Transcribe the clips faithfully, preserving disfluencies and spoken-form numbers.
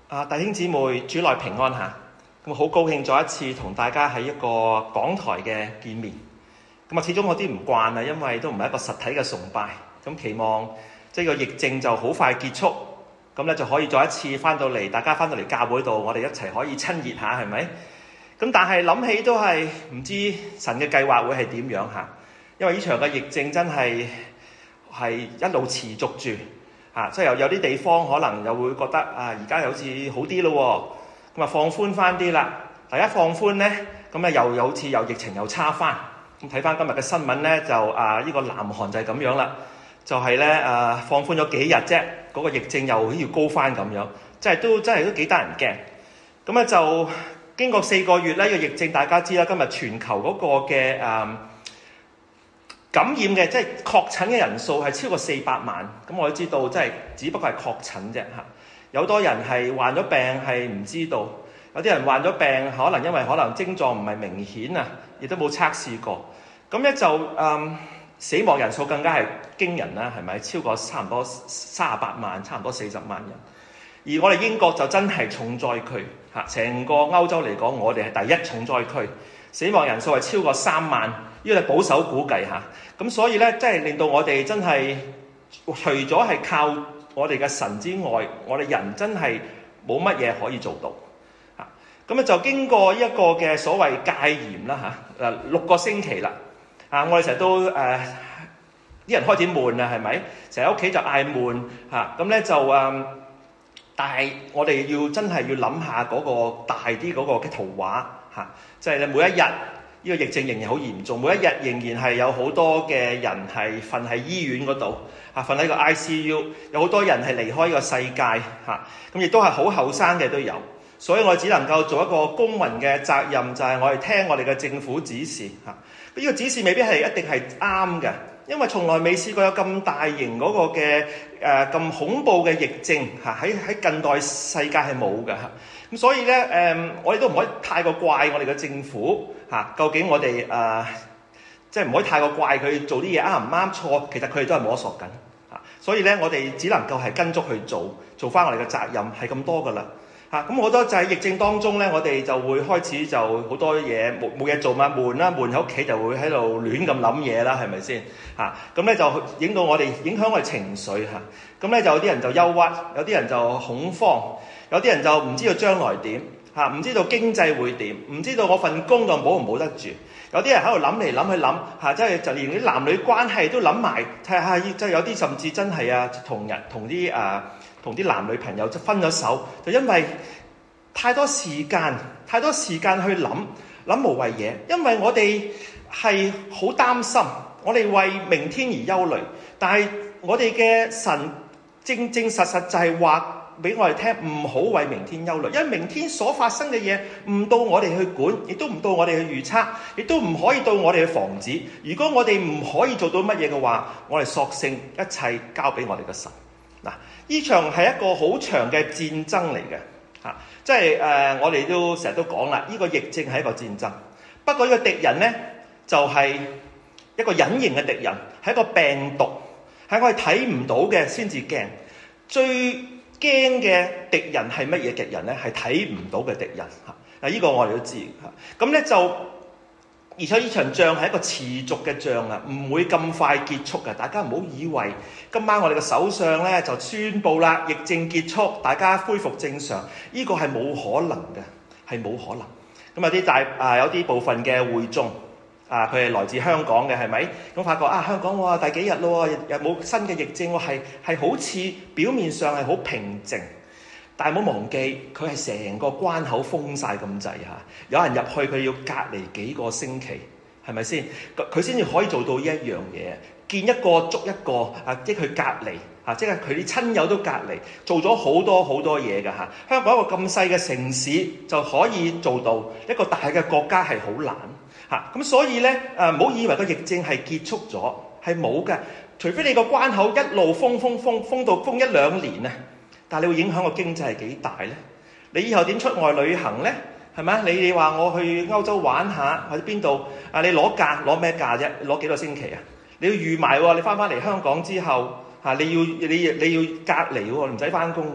啊，弟兄姊妹，主內平安嚇！咁好高興再一次同大家喺一個講台嘅見面。咁啊，始終有啲唔慣啊，因為都唔係一個實體嘅崇拜。咁期望即係個疫症就好快結束，咁咧就可以再一次翻到嚟，大家翻到嚟教會度，我哋一齊可以親熱下，係咪？咁但係諗起都係唔知神嘅計劃會係點樣嚇，因為呢場嘅疫症真係係一路持續住。啊，即係有有啲地方可能又會覺得啊，而家又好似好啲咯，咁啊放寬翻啲啦。大家放寬咧，咁啊又又好似又疫情又差翻。咁睇翻今日嘅新聞咧，就啊呢個南韓就係咁樣啦，就係咧啊放寬咗幾日啫，嗰個疫症又要高翻咁樣，即係都真係都幾得人驚。咁咧就經過四個月咧，呢個疫症大家知啦，今日全球嗰個嘅誒感染嘅即係確診嘅人數係超過四百萬，咁我都知道，即係只不過係確診啫嚇。有多人係患咗病係唔知道，有啲人患咗病可能因為可能症狀唔係明顯啊，亦都冇測試過。咁咧就誒、嗯、死亡人數更加係驚人啦，係咪？超過差唔多三十八萬，差唔多四十萬人。而我哋英國就真係重災區嚇，成個歐洲嚟講，我哋係第一重災區，死亡人數係超過三萬，呢個係保守估計嚇。咁所以咧，真係令到我哋真係除咗係靠我哋嘅神之外，我哋人真係冇乜嘢可以做到嚇。咁咧就經過一個嘅所謂戒嚴啦嚇，誒六個星期啦嚇，我哋成日都誒啲、呃、人開始悶啦，係咪？成日喺屋企就嗌悶嚇，咁咧就誒、呃，但係我哋要真係要諗下嗰個大啲嗰個嘅圖畫嚇，即係你每一日。呢個疫症仍然好嚴重，每一日仍然係有好多嘅人係瞓喺醫院嗰度，啊瞓喺個 I C U， 有好多人係離開呢個世界嚇，咁亦都係好後生嘅都有，所以我只能夠做一個公民嘅責任，就係我哋聽我哋嘅政府指示嚇。呢個指示未必係一定係啱嘅，因為從來未試過有咁大型嗰個嘅誒咁恐怖嘅疫症嚇，喺喺近代世界係冇嘅嚇。咁所以咧誒、呃，我哋都唔可以太過怪我哋嘅政府。嚇，究竟我哋誒、呃，即係唔可以太過怪佢做啲嘢啱唔啱錯，其實佢哋都係摸索緊嚇，所以咧我哋只能夠係跟足去做，做翻我哋嘅責任係咁多噶啦嚇。咁好多就係疫症當中咧，我哋就會開始就好多嘢冇冇嘢做嘛，悶啦，悶喺屋企就會喺度亂咁諗嘢啦，係咪先嚇？咁咧就影到我哋影響我哋情緒嚇。咁咧就有啲人就憂鬱，有啲人就恐慌，有啲人就唔知道將來點。嚇，唔知道經濟會點，唔知道我份工就保唔保得住。有啲人喺度諗嚟諗去諗嚇，即係就連啲男女關係都諗埋睇下，即係有啲甚至真係啊，同人同啲誒同啲男女朋友就分咗手，就因為太多時間，太多時間去諗諗無謂嘢。因為我哋係好擔心，我哋為明天而憂慮，但係我哋嘅神正正實實就係話。俾我哋聽，唔好為明天憂慮，因為明天所發生嘅嘢唔到我哋去管，亦都唔到我哋去預測，亦都唔可以到我哋去防止。如果我哋唔可以做到乜嘢嘅話，我哋索性一切交俾我哋嘅神。嗱，呢場係一個好長嘅戰爭嚟嘅嚇，即係誒、呃，我哋都成日都講啦，呢、這個疫症係一個戰爭。不過呢個敵人呢，就係、是、一個隱形嘅敵人，係一個病毒，係我哋睇唔到嘅先至驚。最驚嘅敵人係乜嘢敵人呢？係睇唔到嘅敵人嚇。嗱，呢個我哋都知嚇。咁咧就，而且呢場仗係一個持續嘅仗啊，唔會咁快結束嘅。大家唔好以為今晚我哋嘅首相咧就宣佈啦，疫症結束，大家恢復正常。呢個係冇可能嘅，係冇可能。咁有啲大啊，有啲部分嘅會眾。啊！佢係來自香港嘅，係咪？咁發覺啊，香港喎第幾日咯，又冇新嘅疫症喎，係係好似表面上係好平靜，但係唔好忘記佢係成個關口封晒咁滯嚇，有人入去佢要隔離幾個星期，係咪先？佢先至可以做到呢一樣嘢，見一個捉一個啊，即係佢隔離啊，即係佢啲親友都隔離，做咗好多好多嘢㗎嚇。香港一個咁細嘅城市就可以做到，一個大嘅國家係好難。嚇咁、啊、所以咧誒，唔好以為個疫症係結束咗，係冇嘅。除非你個關口一路封封封封到封一兩年啊，但係你會影響個經濟係幾大咧？你以後點出外旅行咧？係咪？你你話我去歐洲玩下，或者邊度啊？你攞假攞咩假啫？攞幾多星期啊？你要預埋喎，你翻翻嚟香港之後嚇、啊，你要你你要隔離喎，唔使翻工喎。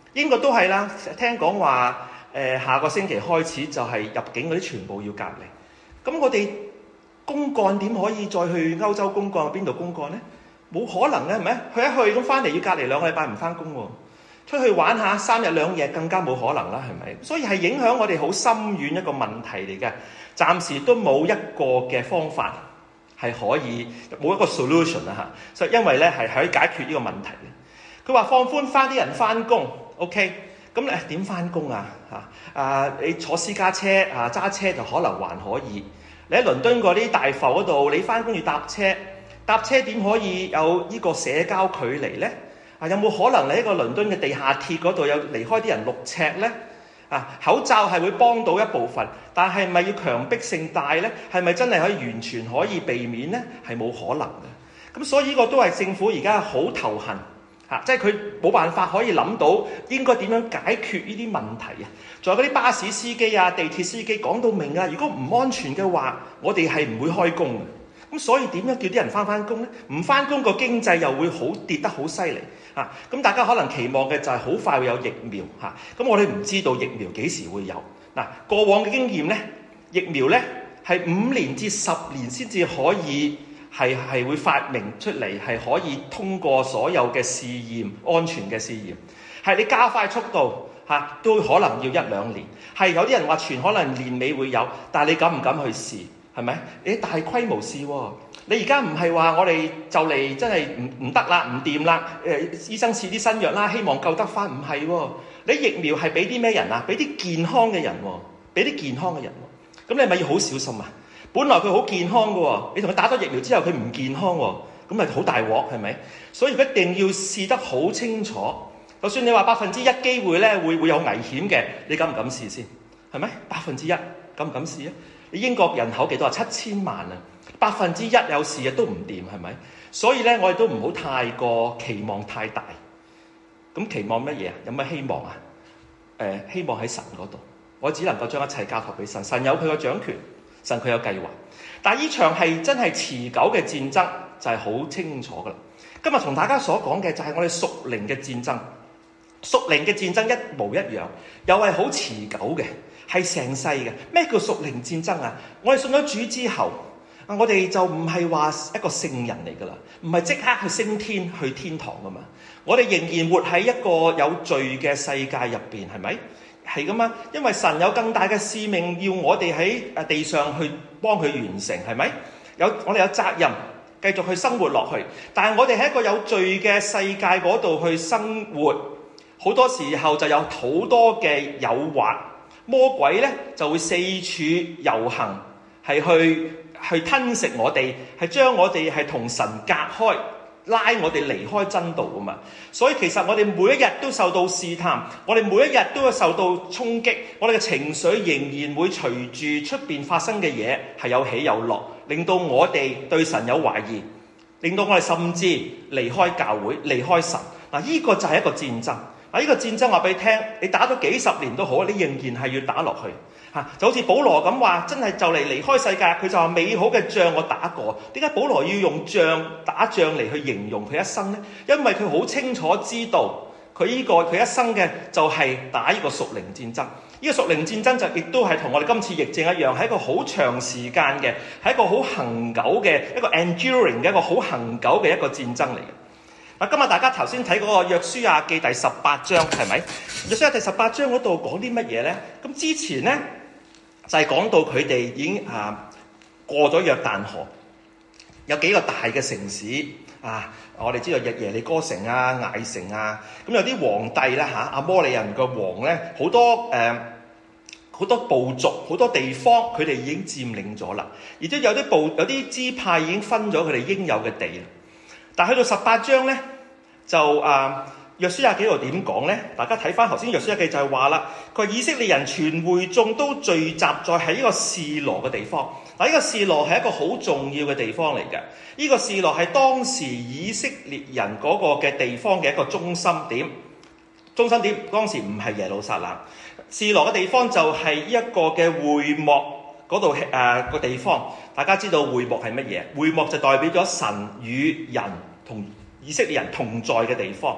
英國都係啦，聽講話誒下個星期開始就係入境嗰啲全部要隔離。咁我哋公幹點可以再去歐洲公幹？邊度公幹呢？冇可能嘅，係咪？去一去咁翻嚟要隔離兩個禮拜唔翻工喎，出去玩下三日兩夜更加冇可能啦，係咪？所以係影響我哋好深遠一個問題嚟嘅，暫時都冇一個嘅方法係可以冇一個 solution 啊嚇，所以因為咧係可以解決呢個問題嘅。佢話放寬翻啲人翻工 ，OK， 咁誒點翻工啊？嚇啊！你坐私家車啊，揸車就可能還可以。你喺倫敦嗰啲大埠嗰度，你翻工要搭車。搭車點可以有呢個社交距離呢？啊，有冇可能你喺個倫敦嘅地下鐵嗰度有離開啲人六尺呢？啊，口罩係會幫到一部分，但係咪要強迫性戴呢？係咪真係可以完全可以避免呢？係冇可能嘅。咁所以呢個都係政府而家好頭痕嚇，即係佢冇辦法可以諗到應該點樣解決呢啲問題啊！仲有嗰啲巴士司機啊、地鐵司機講到明啊，如果唔安全嘅話，我哋係唔會開工嘅。咁所以點樣叫啲人翻翻工呢？唔翻工個經濟又會好跌得好犀利嚇。咁大家可能期望嘅就係好快會有疫苗嚇。咁我哋唔知道疫苗幾時會有嗱。過往嘅經驗呢，疫苗呢係五年至十年先至可以係係會發明出嚟，係可以通過所有嘅試驗，安全嘅試驗。係你加快速度嚇，都可能要一兩年。係有啲人話全可能年尾會有，但係你敢唔敢去試？係咪？你大規模試喎？你而家唔係話我哋就嚟真係唔唔得啦，唔掂啦？誒，醫生試啲新藥啦，希望救得翻。唔係喎，你疫苗係俾啲咩人啊？俾啲健康嘅人喎，俾啲健康嘅人喎。咁你係咪要好小心啊？本來佢好健康嘅喎，你同佢打咗疫苗之後佢唔健康喎，咁咪好大鑊係咪？所以一定要試得好清楚。就算你話百分之一機會咧會會有危險嘅，你敢唔敢試先？係咪？百分之一敢唔敢試啊？你英國人口幾多啊？七千萬啊，百分之一有事啊都唔掂，係咪？所以咧，我哋都唔好太過期望太大。咁期望乜嘢啊？有乜希望啊？誒、呃，希望喺神嗰度，我只能夠將一切交託俾神。神有佢個掌權，神佢有計劃。但係呢場係真係持久嘅戰爭，就係、是、好清楚噶啦。今日同大家所講嘅就係我哋屬靈嘅戰爭，屬靈嘅戰爭一模一樣，又係好持久嘅。係成世嘅。咩叫屬靈戰爭啊？我哋信咗主之後，我哋就唔係話一個聖人嚟噶啦，唔係即刻去升天去天堂噶嘛。我哋仍然活喺一個有罪嘅世界入邊，係咪？係噶嘛？因為神有更大嘅使命要我哋喺誒地上去幫佢完成，係咪？有我哋有責任繼續去生活落去，但係我哋喺一個有罪嘅世界嗰度去生活，好多時候就有好多嘅誘惑。魔鬼咧就會四處遊行，係去去吞食我哋，係將我哋係同神隔開，拉我哋離開真道噶嘛。所以其實我哋每一日都受到試探，我哋每一日都會受到衝擊，我哋嘅情緒仍然會隨住出邊發生嘅嘢係有起有落，令到我哋對神有懷疑，令到我哋甚至離開教會、離開神。嗱，呢個就係一個戰爭。啊！呢個戰爭話俾你聽，你打咗幾十年都好，你仍然係要打落去嚇。就好似保羅咁話，真係就嚟離開世界，佢就話美好嘅仗我打過。點解保羅要用仗打仗嚟去形容佢一生呢？因為佢好清楚知道佢呢個佢一生嘅就係打呢個屬靈戰爭。呢個屬靈戰爭就亦都係同我哋今次疫症一樣，係一個好長時間嘅，係一個好恆久嘅一個 enduring 嘅一個好恆久嘅一個戰爭嚟嘅。今日大家頭先睇嗰個約書亞記第十八章，係咪？約書亞第十八章嗰度講啲乜嘢呢？咁之前呢，就係、是、講到佢哋已經啊過咗約旦河，有幾個大嘅城市啊，我哋知道耶耶利哥城啊、艾城啊，咁有啲皇帝啦嚇，阿摩利人個王呢，好多誒好、呃、多部族、好多地方，佢哋已經佔領咗啦，而且有啲部有啲支派已經分咗佢哋應有嘅地啦。但去到十八章咧，就啊約書亞記度點講咧？大家睇翻頭先約書亞記就係話啦，佢話以色列人全會眾都聚集在喺呢個示羅嘅地方。嗱，呢個示羅係一個好重要嘅地方嚟嘅。呢、這個示羅係當時以色列人嗰個嘅地方嘅一個中心點。中心點當時唔係耶路撒冷，示羅嘅地方就係呢一個嘅會幕嗰度誒個地方。大家知道會幕係乜嘢？會幕就代表咗神與人同以色列人同在嘅地方，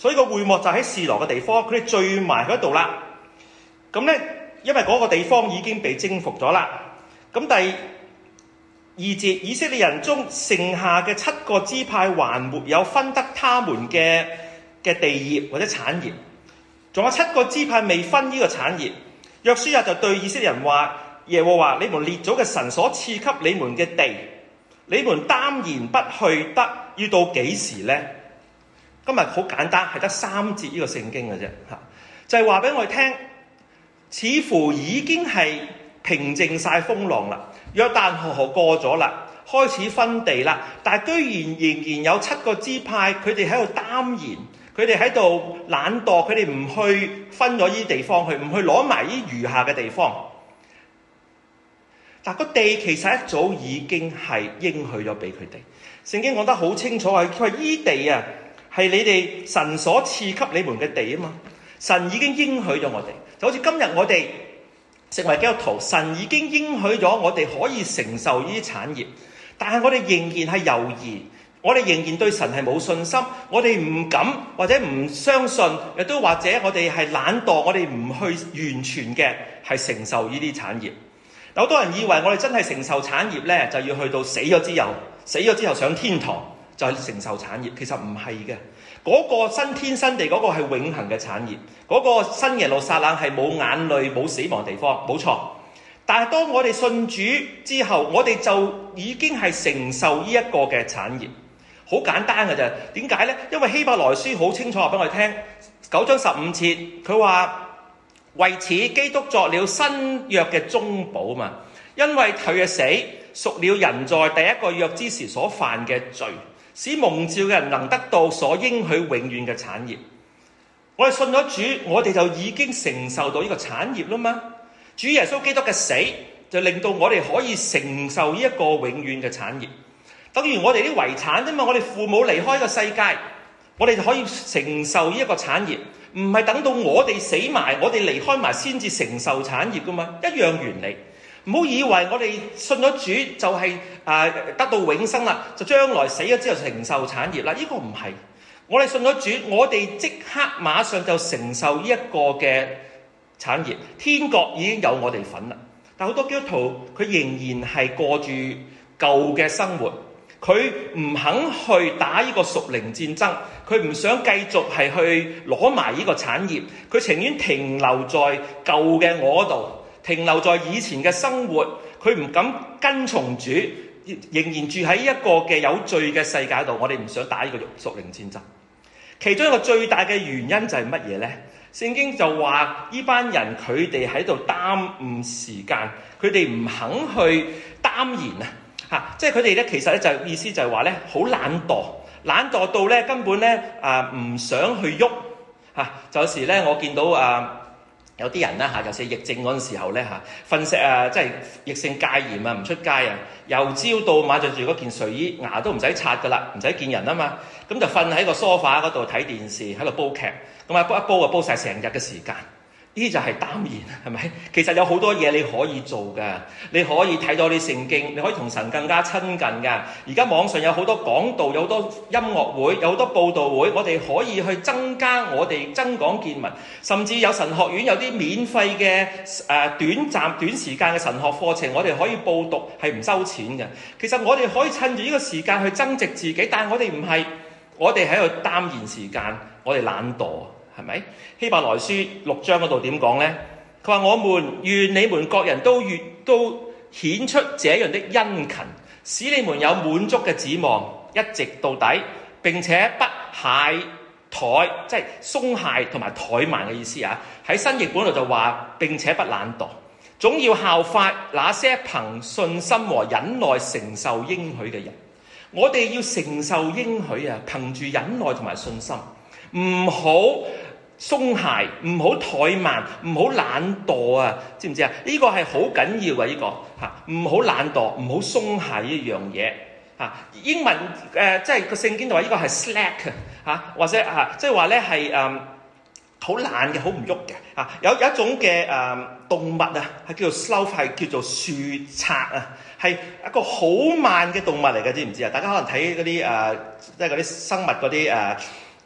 所以個會幕就喺示羅嘅地方，佢哋聚埋喺度啦。咁咧，因為嗰個地方已經被征服咗啦。咁第二節，以色列人中剩下嘅七個支派還沒有分得他們嘅嘅地業或者產業，仲有七個支派未分呢個產業。約書亞就對以色列人話：耶和華你們列祖嘅神所賜給你們嘅地，你們耽延不去得，要到幾時呢？今日好簡單，係得三節呢個聖經嘅啫，嚇，就係話俾我哋聽，似乎已經係平靜晒風浪啦，約旦河河過咗啦，開始分地啦，但係居然仍然有七個支派，佢哋喺度耽延，佢哋喺度懶惰，佢哋唔去分咗呢啲地方去，唔去攞埋呢餘下嘅地方。但個地其實一早已經係應許咗俾佢哋，聖經講得好清楚，係佢話依地啊，係你哋神所賜給你們嘅地啊嘛，神已經應許咗我哋，就好似今日我哋成為基督徒，神已經應許咗我哋可以承受呢啲產業，但係我哋仍然係猶豫，我哋仍然對神係冇信心，我哋唔敢或者唔相信，亦都或者我哋係懶惰，我哋唔去完全嘅係承受呢啲產業。好多人以為我哋真係承受產業咧，就要去到死咗之後，死咗之後上天堂就係承受產業。其實唔係嘅，嗰個新天新地嗰個係永恆嘅產業，嗰個新耶路撒冷係冇眼淚冇死亡地方，冇錯。但係當我哋信主之後，我哋就已經係承受呢一個嘅產業。好簡單嘅啫，點解呢？因為希伯來書好清楚話俾我哋聽，九章十五節佢話，為此基督作了新約嘅中保嘛，因為佢嘅死贖了人在第一個約之時所犯嘅罪，使蒙召嘅人能得到所應許永遠嘅產業。我哋信咗主，我哋就已經承受到呢個產業啦嘛。主耶穌基督嘅死就令到我哋可以承受呢一個永遠嘅產業，等於我哋啲遺產啫嘛。我哋父母離開個世界，我哋就可以承受呢一個產業。唔係等到我哋死埋，我哋離開埋先至承受產業噶嘛，一樣原理。唔好以為我哋信咗主就係、是、誒、呃、得到永生啦，就將來死咗之後承受產業啦。呢、這個唔係，我哋信咗主，我哋即刻馬上就承受呢一個嘅產業，天國已經有我哋份啦。但好多基督徒佢仍然係過住舊嘅生活。佢唔肯去打呢個屬靈戰爭，佢唔想繼續係去攞埋呢個產業，佢情願停留在舊嘅我度，停留在以前嘅生活，佢唔敢跟從主，仍然住喺一個嘅有罪嘅世界度。我哋唔想打呢個屬靈戰爭。其中一個最大嘅原因就係乜嘢呢？聖經就話呢班人佢哋喺度耽誤時間，佢哋唔肯去耽延啊！嚇！即係佢哋咧，其實咧就意思就係話咧，好懶惰，懶惰到咧根本咧啊唔想去喐嚇。就有時咧，我見到啊有啲人啦嚇，尤其是疫症嗰陣時候咧嚇，瞓醒啊，即係疫症戒嚴啊，唔出街啊，由朝到晚着住嗰件睡衣，牙都唔使刷噶啦，唔使見人啊嘛，咁就瞓喺個梳化嗰度睇電視，喺度煲劇，咁啊煲一煲就煲晒成日嘅時間。呢就係耽延，係咪？其實有好多嘢你可以做㗎，你可以睇多啲聖經，你可以同神更加親近㗎。而家網上有好多講道，有好多音樂會，有好多佈道會，我哋可以去增加我哋增廣見聞，甚至有神學院有啲免費嘅誒短暫短時間嘅神學課程，我哋可以報讀係唔收錢嘅。其實我哋可以趁住呢個時間去增值自己，但係我哋唔係，我哋喺度耽延時間，我哋懶惰。係咪？希伯來書六章嗰度點講呢？佢話：我們願你們各人都越都顯出這樣的殷勤，使你們有滿足嘅指望，一直到底，並且不懈怠，即係鬆懈同埋怠慢嘅意思啊！喺新譯本度就話：並且不懶惰，總要效法那些憑信心和忍耐承受應許嘅人。我哋要承受應許啊！憑住忍耐同埋信心。唔好鬆懈，唔好怠慢，唔好懶惰啊！知唔知啊？呢、這個係好緊要嘅，呢、這個嚇唔好懶惰，唔好鬆懈呢樣嘢嚇。英文誒、呃、即係個聖經就話呢個係 slack 嚇、啊，或者嚇即係話咧係誒好懶嘅，好唔喐嘅嚇。有有一種嘅誒、呃、動物啊，係叫做 sloth， 係叫做樹賊啊，係一個好慢嘅動物嚟嘅，知唔知啊？大家可能睇嗰啲誒即係嗰啲生物嗰啲誒。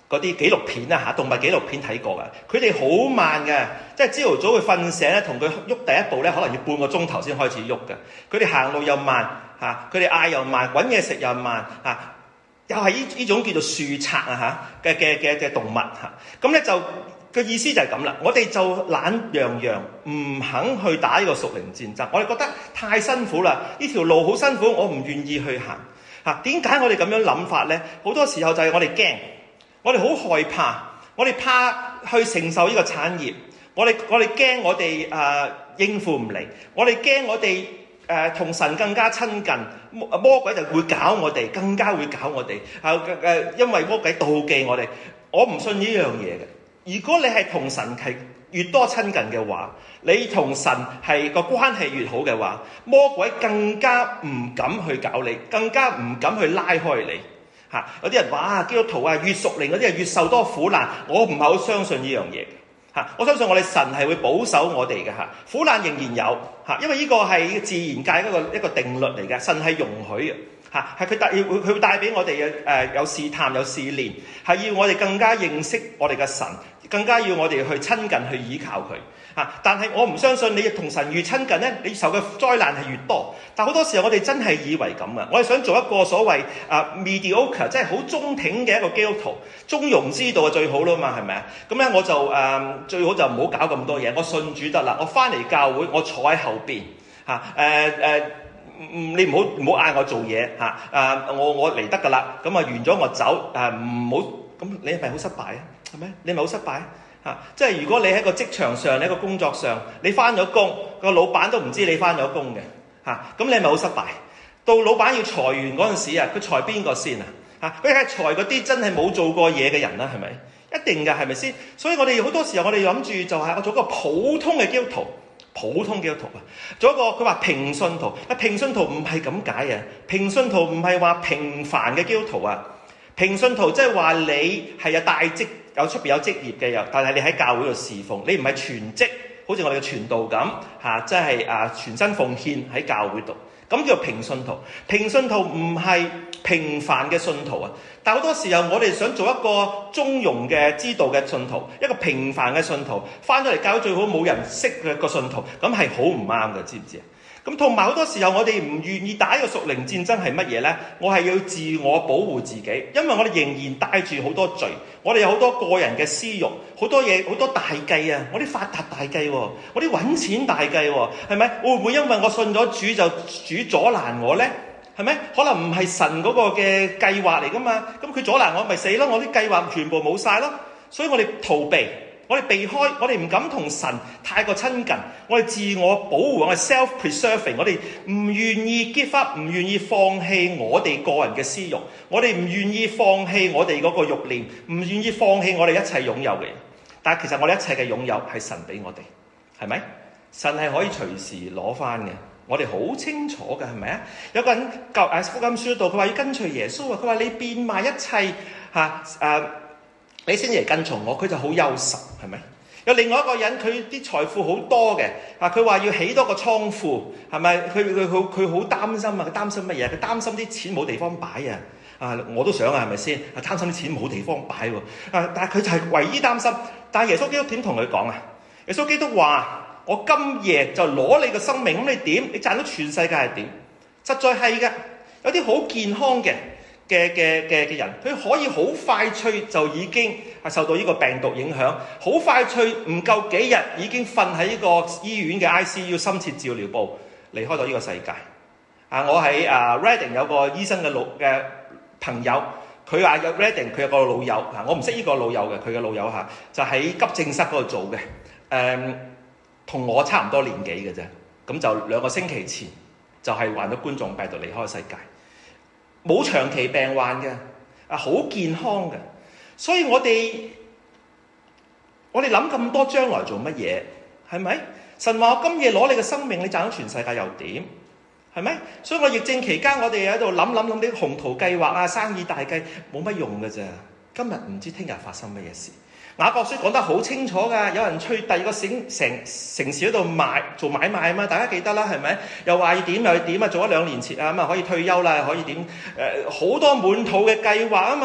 嗰啲紀錄片啊嚇，動物紀錄片睇過嘅，佢哋好慢嘅，即係朝頭早佢瞓醒咧，同佢喐第一步咧，可能要半個鐘頭先開始喐嘅。佢哋行路又慢嚇，佢哋嗌又慢，揾嘢食又慢嚇，又係呢呢種叫做樹賊啊嚇嘅嘅嘅嘅動物嚇。咁咧就個意思就係咁啦，我哋就懶洋洋，唔肯去打呢個屬靈戰爭。我哋覺得太辛苦啦，呢條路好辛苦，我唔願意去行嚇。點解我哋咁樣諗法咧？好多時候就係我哋驚。我哋好害怕，我哋怕去承受呢個產業，我哋我哋驚我哋誒、呃、應付唔嚟，我哋驚我哋誒同神更加親近，魔魔鬼就會搞我哋，更加會搞我哋。誒、呃、誒，因為魔鬼妒忌我哋，我唔信呢樣嘢嘅。如果你係同神係越多親近嘅話，你同神係個關係越好嘅話，魔鬼更加唔敢去搞你，更加唔敢去拉開你。嚇！有啲人話啊，基督徒啊，越屬靈嗰啲啊越受多苦難，我唔係好相信呢樣嘢嚇。我相信我哋神係會保守我哋嘅嚇，苦難仍然有嚇，因為呢個係自然界一個一個定律嚟嘅，神係容許嘅嚇，係佢帶要佢會帶俾我哋嘅誒有試探有試煉，係要我哋更加認識我哋嘅神，更加要我哋去親近去依靠佢。啊！但係我唔相信你同神越親近咧，你受嘅災難係越多。但好多時候我哋真係以為咁啊！我哋想做一個所謂啊 mediocre， 即係好中挺嘅一個基督徒，中庸之道就最好啦嘛，係咪啊？咁咧我就誒、呃、最好就唔好搞咁多嘢，我信主得啦。我翻嚟教會，我坐喺後邊嚇誒誒，你唔好唔好嗌我做嘢嚇誒，我我嚟得噶啦。咁啊完咗我走誒，唔好咁，你係咪好失敗啊？係咪？你係咪好失敗？啊！即係如果你喺個職場上，你喺個工作上，你翻咗工，個老闆都唔知你翻咗工嘅，嚇、啊，咁你係咪好失敗？到老闆要裁員嗰陣時啊，佢裁邊個先啊？嚇，佢係裁嗰啲真係冇做過嘢嘅人啦，係咪？一定㗎，係咪先？所以我哋好多時候，我哋諗住就係我做一個普通嘅基督徒，普通基督徒啊，做一個佢話平信徒。啊，平信徒唔係咁解啊，平信徒唔係話平凡嘅基督徒啊，平信徒即係話你係有大職。有出邊有職業嘅又，但係你喺教會度侍奉，你唔係全職，好似我哋嘅傳道咁嚇，即係啊全身奉獻喺教會度，咁叫平信徒。平信徒唔係平凡嘅信徒啊，但好多時候我哋想做一個中庸嘅知道嘅信徒，一個平凡嘅信徒，翻咗嚟教會最好冇人識嘅個信徒，咁係好唔啱嘅，知唔知啊？咁同埋好多時候我哋唔願意打一個屬靈戰爭係乜嘢呢？我係要自我保護自己，因為我哋仍然帶住好多罪，我哋有好多個人嘅私欲，好多嘢好多大計啊！我啲發達大計喎，我啲揾錢大計喎，係咪？會唔會因為我信咗主就主阻攔我呢？係咪？可能唔係神嗰個嘅計劃嚟噶嘛？咁佢阻攔我咪死咯！我啲計劃全部冇晒咯，所以我哋逃避。我哋避開，我哋唔敢同神太過親近，我哋自我保護，我哋 self-preserving， 我哋唔願意 give up，唔願意放棄我哋個人嘅私欲，我哋唔願意放棄我哋嗰個慾念，唔願意放棄我哋一切擁有嘅。但係其實我哋一切嘅擁有係神俾我哋，係咪？神係可以隨時攞翻嘅，我哋好清楚嘅，係咪啊？有個人教誒福音書度，佢話要跟隨耶穌啊，佢話你變賣一切嚇誒。啊你先嚟跟從我，佢就好憂愁，係咪？有另外一個人，佢啲財富好多嘅，啊，佢話要起多個倉庫，係咪？佢佢佢佢好擔心啊！佢擔心乜嘢？佢擔心啲錢冇地方擺啊！啊，我都想啊，係咪先？啊，擔心啲錢冇地方擺喎！啊，但係佢就係唯一擔心。但係耶穌基督點同佢講啊？耶穌基督話：我今夜就攞你個生命，咁你點？你賺到全世界係點？實在係嘅，有啲好健康嘅。嘅嘅嘅嘅人，佢可以好快脆就已經係受到呢個病毒影響，好快脆唔夠幾日已經瞓喺呢個醫院嘅 I C U 深切治療部離開咗呢個世界。啊，我喺啊 Reading 有個醫生嘅老嘅朋友，佢話有 Reading 佢有個老友啊，我唔識呢個老友嘅，佢嘅老友嚇就喺急症室嗰度做嘅，誒、嗯、同我差唔多年紀嘅啫，咁就兩個星期前就係患咗冠狀病毒離開世界。冇長期病患嘅，啊好健康嘅，所以我哋我哋諗咁多將來做乜嘢？係咪？神話我今夜攞你嘅生命，你賺到全世界又點？係咪？所以我疫症期間，我哋喺度諗諗諗啲宏圖計劃啊、生意大計，冇乜用嘅啫。今日唔知聽日發生乜嘢事。雅各書講得好清楚㗎，有人去第二個城城城市嗰度買做買賣啊嘛，大家記得啦，係咪？又話要點又要點啊，做咗兩年前啊咁啊可以退休啦，可以點？誒、呃、好多滿肚嘅計劃啊嘛，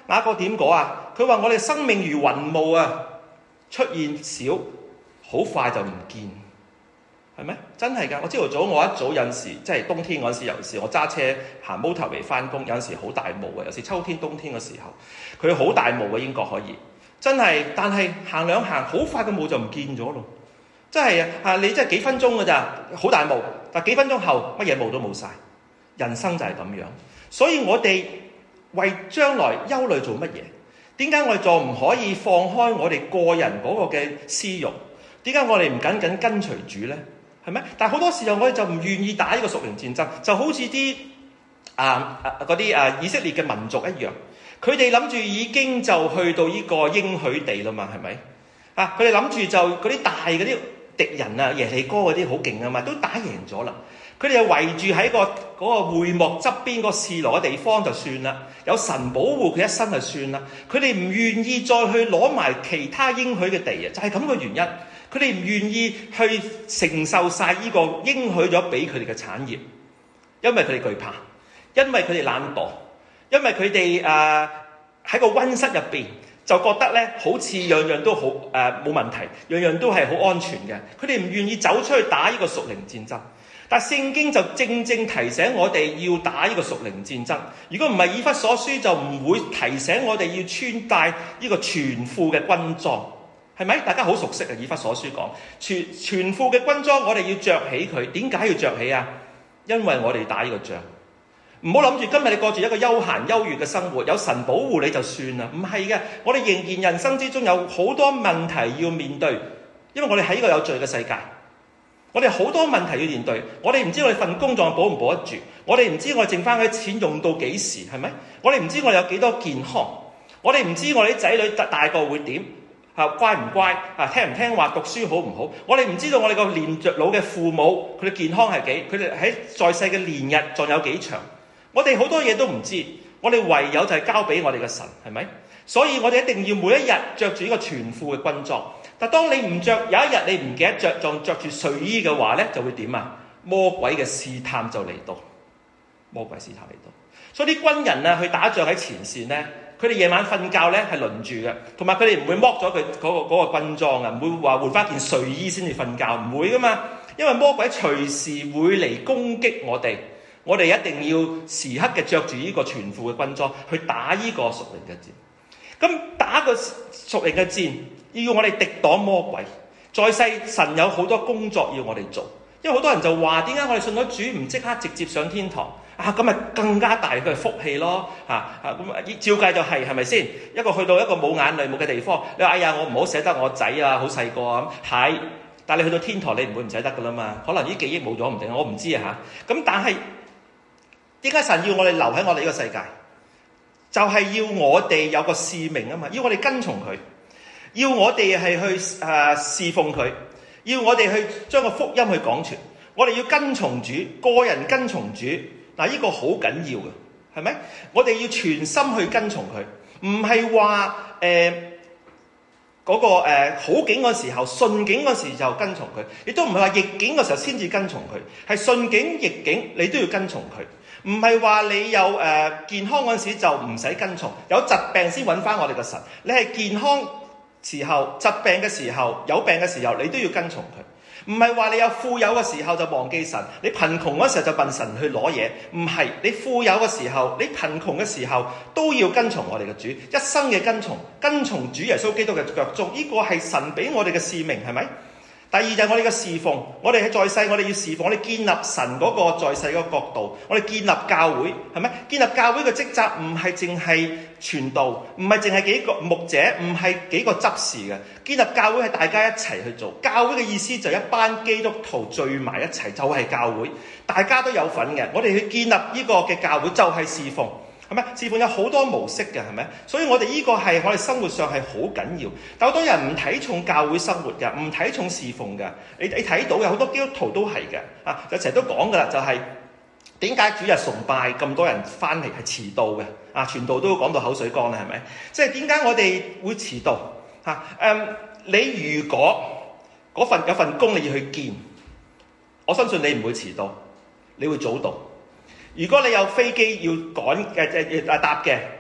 雅各點講啊？佢話我哋生命如雲霧啊，出現少，好快就唔見，係咪？真係㗎！我朝頭早我一早有陣時，即係冬天嗰陣時，有時我揸車行 motorway 翻工，有陣時好大霧嘅，有時秋天、冬天嘅時候，佢好大霧嘅英國可以，真係。但係行兩行，好快個霧就唔見咗咯。真係啊！你真係幾分鐘㗎咋，好大霧，但幾分鐘後乜嘢霧都冇晒。人生就係咁樣，所以我哋為將來憂慮做乜嘢？點解我哋仲唔可以放開我哋個人嗰個嘅私欲？點解我哋唔緊緊跟隨主呢？係咪？但係好多時候我哋就唔願意打呢個屬靈戰爭，就好似啲啊嗰啲啊以色列嘅民族一樣，佢哋諗住已經就去到呢個應許地啦嘛，係咪？啊，佢哋諗住就嗰啲大嗰啲敵人啊，耶利哥嗰啲好勁啊嘛，都打贏咗啦。佢哋又圍住喺個嗰個會幕側邊個示羅嘅地方就算啦，有神保護佢一生就算啦。佢哋唔願意再去攞埋其他應許嘅地啊，就係咁嘅原因。佢哋唔願意去承受晒呢個應許咗俾佢哋嘅產業，因為佢哋懼怕，因為佢哋懶惰，因為佢哋誒喺個溫室入邊就覺得咧好似樣樣都好誒冇問題，樣樣都係好安全嘅。佢哋唔願意走出去打呢個屬靈戰爭。但聖經就正正提醒我哋要打呢個屬靈戰爭。如果唔係以弗所書就唔會提醒我哋要穿戴呢個全副嘅軍裝，係咪？大家好熟悉啊！以弗所書講全全副嘅軍裝，我哋要着起佢。點解要着起啊？因為我哋打呢個仗。唔好諗住今日你過住一個休閒優越嘅生活，有神保護你就算啦。唔係嘅，我哋仍然人生之中有好多問題要面對，因為我哋喺呢個有罪嘅世界。我哋好多問題要面對，我哋唔知我哋份工作保唔保得住，我哋唔知我哋剩翻嘅錢用到幾時，係咪？我哋唔知我哋有幾多健康，我哋唔知我哋啲仔女大個會點，啊乖唔乖，啊聽唔聽話，讀書好唔好？我哋唔知道我哋個年著老嘅父母佢哋健康係幾，佢哋喺在世嘅年日仲有幾長，我哋好多嘢都唔知，我哋唯有就係交俾我哋嘅神，係咪？所以我哋一定要每一日着住呢個全副嘅軍裝。但當你唔着，有一日你唔記得着，仲着住睡衣嘅話咧，就會點啊？魔鬼嘅試探就嚟到，魔鬼試探嚟到。所以啲軍人啊，去打仗喺前線咧，佢哋夜晚瞓覺咧係輪住嘅，同埋佢哋唔會剝咗佢嗰個嗰個軍裝啊，唔會話換翻件睡衣先至瞓覺，唔會噶嘛。因為魔鬼隨時會嚟攻擊我哋，我哋一定要時刻嘅着住呢個全副嘅軍裝去打呢個屬靈嘅戰。咁打個屬靈嘅戰，要我哋敵擋魔鬼。在世神有好多工作要我哋做，因為好多人就話點解我哋信咗主唔即刻直接上天堂啊？咁咪更加大嘅福氣咯嚇啊！咁照計就係係咪先？一個去到一個冇眼淚冇嘅地方，你話哎呀我唔好捨得我仔啊，好細個咁係，但係你去到天堂你唔會唔捨得噶啦嘛？可能啲記憶冇咗唔定，我唔知啊嚇。咁但係點解神要我哋留喺我哋呢個世界？就係要我哋有個使命啊嘛，要我哋跟從佢，要我哋係去誒、呃、侍奉佢，要我哋去將個福音去講傳，我哋要跟從主，個人跟從主，嗱呢個好緊要嘅，係咪？我哋要全心去跟從佢，唔係話誒嗰個誒、呃、好景嗰時候，順境嗰時就跟從佢，亦都唔係話逆境嗰時候先至跟從佢，係順境逆境你都要跟從佢。唔係話你有誒、呃、健康嗰陣時就唔使跟從，有疾病先揾翻我哋嘅神。你係健康時候、疾病嘅時候、有病嘅時候，你都要跟從佢。唔係話你有富有嘅時候就忘記神，你貧窮嗰時候就問神去攞嘢。唔係，你富有嘅時候，你貧窮嘅時候都要跟從我哋嘅主，一生嘅跟從，跟從主耶穌基督嘅腳蹤。呢、這個係神俾我哋嘅使命，係咪？第二就係我哋嘅侍奉，我哋喺在世，我哋要侍奉，我哋建立神嗰個在世嗰個國度，我哋建立教會，係咪？建立教會嘅職責唔係淨係傳道，唔係淨係幾個牧者，唔係幾個執事嘅。建立教會係大家一齊去做，教會嘅意思就係一班基督徒聚埋一齊就係教會，大家都有份嘅。我哋去建立呢個嘅教會就係侍奉。係咪？侍奉有好多模式嘅，係咪？所以我哋呢個係我哋生活上係好緊要。但好多人唔睇重教會生活嘅，唔睇重侍奉嘅。你你睇到嘅好多基督徒都係嘅，啊，就成日都講噶啦，就係點解主日崇拜咁多人翻嚟係遲到嘅？啊，傳道都講到口水乾啦，係咪？即係點解我哋會遲到？嚇、啊，誒、嗯，你如果嗰份有份工你要去見，我相信你唔會遲到，你會早到。如果你有飛機要趕嘅誒誒搭嘅，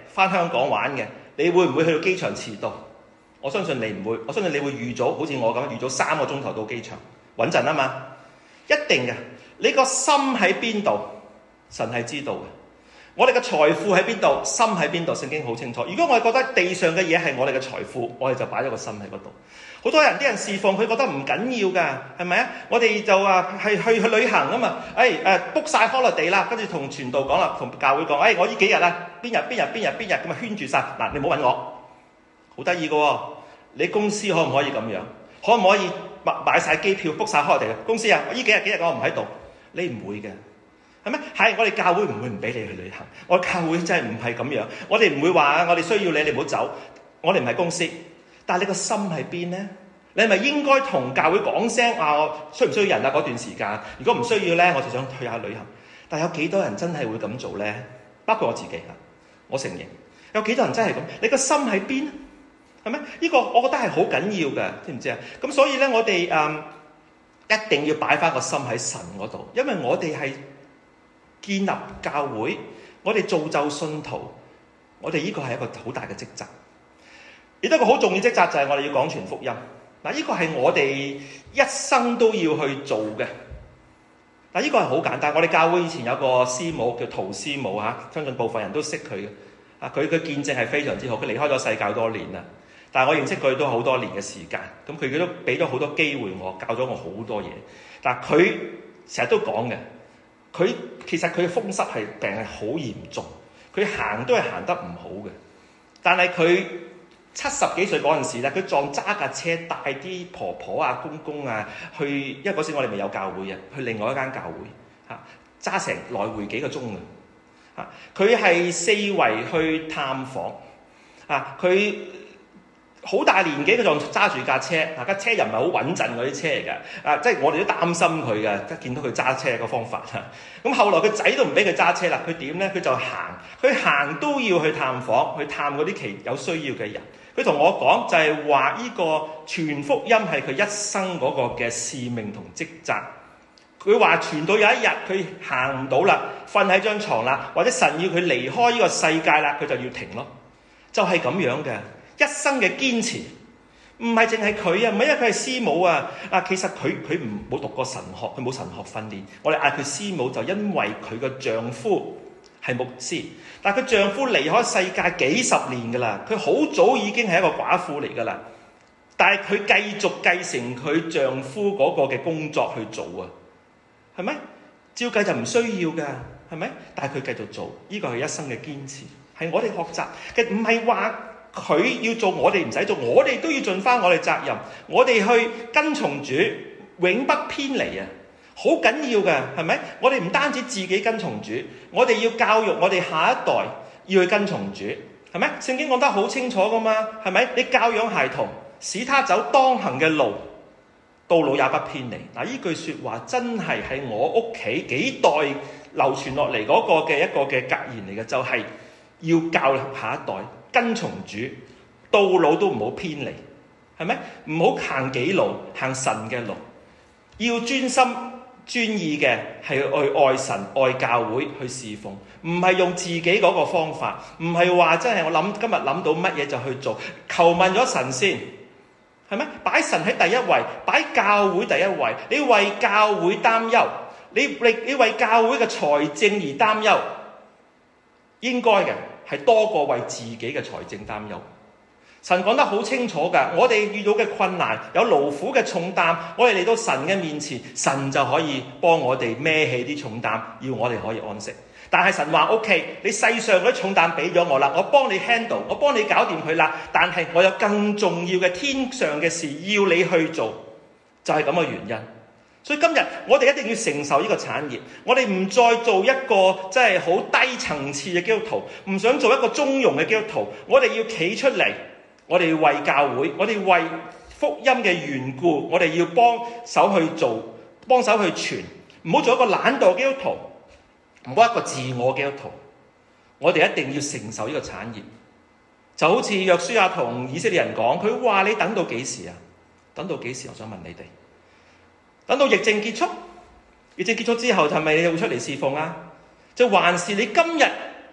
返香港玩嘅，你會唔會去到機場遲到？我相信你唔會，我相信你會預早，好似我咁預早三個鐘頭到機場，穩陣啊嘛，一定嘅。你個心喺邊度，神係知道嘅。我哋嘅財富喺邊度，心喺邊度，聖經好清楚。如果我哋覺得地上嘅嘢係我哋嘅財富，我哋就擺咗個心喺嗰度。好多人啲人侍奉，佢覺得唔緊要㗎，係咪啊？我哋就話係去去旅行啊嘛，誒誒 book 晒 holiday 啦，跟住同傳道講啦，同教會講，誒、哎、我呢幾日啊，邊日邊日邊日邊日咁啊圈住晒，嗱你唔好揾我，好得意嘅喎。你公司可唔可以咁樣？可唔可以買買曬機票 book 晒 holiday？公司啊，呢幾日幾日我唔喺度，你唔會嘅。係咩？係我哋教會唔會唔俾你去旅行？我教會真係唔係咁樣。我哋唔會話我哋需要你，你唔好走。我哋唔係公司，但係你個心喺邊呢？你係咪應該同教會講聲啊？我需唔需要人啊？嗰段時間，如果唔需要呢，我就想去下旅行。但係有幾多人真係會咁做呢？包括我自己嚇，我承認有幾多人真係咁。你個心喺邊？係咩？呢個我覺得係好緊要嘅，知唔知啊？咁所以呢，我哋誒、嗯、一定要擺翻個心喺神嗰度，因為我哋係建立教會，我哋造就信徒，我哋呢個係一個好大嘅職責。亦都一個好重要職責就係我哋要廣傳福音。嗱，呢個係我哋一生都要去做嘅。嗱，呢個係好簡單。我哋教會以前有個師母叫陶師母嚇，相信部分人都識佢嘅。啊，佢嘅見證係非常之好。佢離開咗世界多年啦，但係我認識佢都好多年嘅時間。咁佢佢都俾咗好多機會我，教咗我好多嘢。但係佢成日都講嘅。佢其實佢嘅風濕係病係好嚴重，佢行都係行得唔好嘅。但係佢七十幾歲嗰陣時咧，佢撞揸架車帶啲婆婆啊、公公啊去，因為嗰時我哋未有教會嘅，去另外一間教會嚇，揸成來回幾個鐘嘅嚇。佢係四圍去探訪啊，佢好大年紀，佢仲揸住架車，嗱架車又唔係好穩陣嗰啲車嚟嘅，啊即係我哋都擔心佢嘅，即係見到佢揸車個方法嚇。咁後來佢仔都唔俾佢揸車啦，佢點咧？佢就行，佢行都要去探訪，去探嗰啲其有需要嘅人。佢同我講就係話呢個傳福音係佢一生嗰個嘅使命同職責。佢話傳到有一日佢行唔到啦，瞓喺張床啦，或者神要佢離開呢個世界啦，佢就要停咯，就係咁樣嘅。一生嘅堅持，唔係淨係佢啊，唔係因為佢係師母啊。啊，其實佢佢唔冇讀過神學，佢冇神學訓練。我哋嗌佢師母，就因為佢個丈夫係牧師，但係佢丈夫離開世界幾十年㗎啦，佢好早已經係一個寡婦嚟㗎啦。但係佢繼續繼承佢丈夫嗰個嘅工作去做啊，係咪？照計就唔需要㗎，係咪？但係佢繼續做，呢個係一生嘅堅持，係我哋學習嘅，唔係話佢要做，我哋唔使做，我哋都要盡翻我哋責任。我哋去跟從主，永不偏離啊！好緊要嘅，係咪？我哋唔單止自己跟從主，我哋要教育我哋下一代要去跟從主，係咪？聖經講得好清楚噶嘛，係咪？你教養孩童，使他走當行嘅路，到老也不偏離。嗱，呢句説話真係喺我屋企幾代流傳落嚟嗰個嘅一個嘅格言嚟嘅，就係要教下一代跟從主，到老都唔好偏離，係咪？唔好行己路，行神嘅路，要專心專意嘅係去愛神、愛教會、去侍奉，唔係用自己嗰個方法，唔係話真係我諗今日諗到乜嘢就去做，求問咗神先，係咪？擺神喺第一位，擺教會第一位，你為教會擔憂，你你你為教會嘅財政而擔憂，應該嘅係多過為自己嘅財政擔憂。神講得好清楚㗎，我哋遇到嘅困難有勞苦嘅重擔，我哋嚟到神嘅面前，神就可以幫我哋孭起啲重擔，要我哋可以安息。但係神話 OK， 你世上嗰啲重擔俾咗我啦，我幫你 handle， 我幫你搞掂佢啦。但係我有更重要嘅天上嘅事要你去做，就係咁嘅原因。所以今日我哋一定要承受呢個產業，我哋唔再做一個即係好低層次嘅基督徒，唔想做一個中庸嘅基督徒，我哋要企出嚟。我哋要為教會，我哋為福音嘅緣故，我哋要幫手去做，幫手去傳，唔好做一個懶惰基督徒，唔好一個自我基督徒。我哋一定要承受呢個產業，就好似約書亞同以色列人講，佢話你等到幾時啊？等到幾時？我想問你哋，等到疫症結束，疫症結束之後，係咪你會出嚟侍奉啊？就還是你今日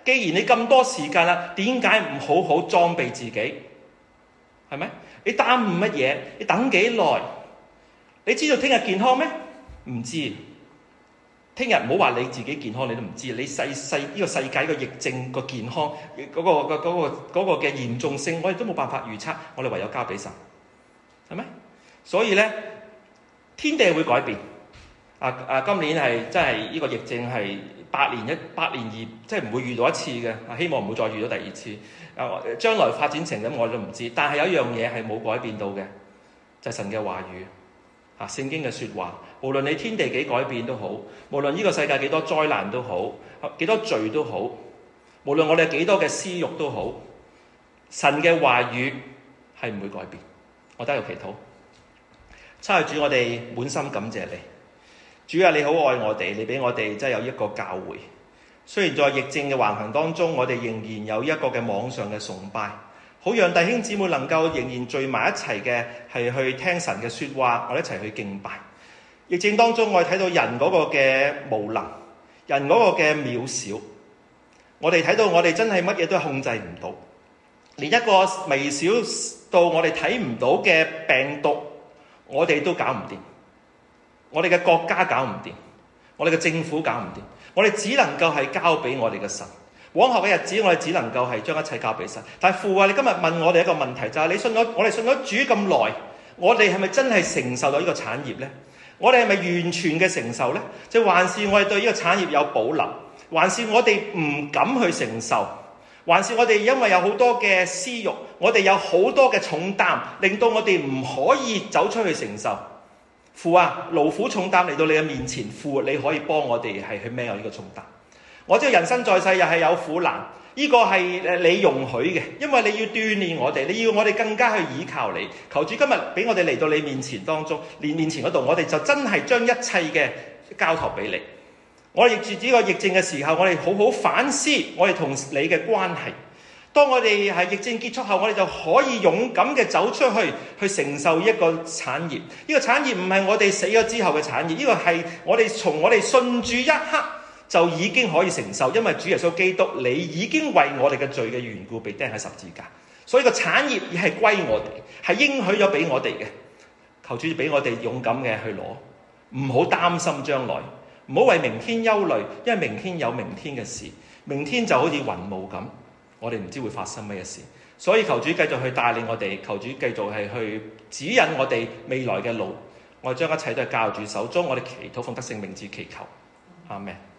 既然你咁多時間啦，點解唔好好裝備自己？係咪？你耽誤乜嘢？你等幾耐？你知道聽日健康咩？唔知。聽日唔好話你自己健康，你都唔知。你世世呢個世界個疫症個健康嗰、嗰個、嗰個、嗰個嘅、嗰個、嚴重性，我哋都冇辦法預測，我哋唯有交俾神，係咪？所以咧，天地會改變。啊啊！今年係真係呢個疫症係百年一百年二，即係唔會遇到一次嘅。啊，希望唔會再遇到第二次。啊，將來發展成咁我都唔知。但係有一樣嘢係冇改變到嘅，就係神嘅話語。啊！聖經嘅説話，無論你天地幾改變都好，無論呢個世界幾多災難都好，幾多罪都好，無論我哋幾多嘅私慾都好，神嘅話語係唔會改變。我都有祈禱，差主，我哋滿心感謝你，主啊！你好愛我哋，你俾我哋真係有一個教會。雖然在疫症嘅橫行當中，我哋仍然有一個嘅網上嘅崇拜。好讓弟兄姊妹能夠仍然聚埋一齊嘅係去聽神嘅說話，我哋一齊去敬拜。疫症當中，我哋睇到人嗰個嘅無能，人嗰個嘅渺小，我哋睇到我哋真係乜嘢都控制唔到，連一個微小到我哋睇唔到嘅病毒，我哋都搞唔掂，我哋嘅國家搞唔掂，我哋嘅政府搞唔掂，我哋只能夠係交俾我哋嘅神。往後嘅日子，我哋只能夠係將一切交俾神。但係父啊，你今日問我哋一個問題，就係、是、你信咗我哋信咗主咁耐，我哋係咪真係承受到呢個產業呢？我哋係咪完全嘅承受呢？即係還是我哋對呢個產業有保留，還是我哋唔敢去承受，還是我哋因為有好多嘅私慾，我哋有好多嘅重擔，令到我哋唔可以走出去承受。父啊，勞苦重擔嚟到你嘅面前，父你可以幫我哋係去孭有呢個重擔。我知道人生在世又係有苦難，呢、這個係你容許嘅，因為你要鍛鍊我哋，你要我哋更加去倚靠你。求主今日俾我哋嚟到你面前當中，連面前嗰度，我哋就真係將一切嘅交託俾你。我哋逆住呢個疫症嘅時候，我哋好好反思我哋同你嘅關係。當我哋係疫症結束後，我哋就可以勇敢嘅走出去，去承受一個產業。呢、這個產業唔係我哋死咗之後嘅產業，呢、這個係我哋從我哋信主一刻就已經可以承受，因為主耶穌基督你已經為我哋嘅罪嘅緣故被釘喺十字架，所以個產業亦係歸我哋，係應許咗俾我哋嘅。求主俾我哋勇敢嘅去攞，唔好擔心將來，唔好為明天憂慮，因為明天有明天嘅事，明天就好似雲霧咁，我哋唔知會發生咩事。所以求主繼續去帶領我哋，求主繼續係去指引我哋未來嘅路。我哋將一切都係交喺主手中，我哋祈禱奉得聖名字祈求，阿們。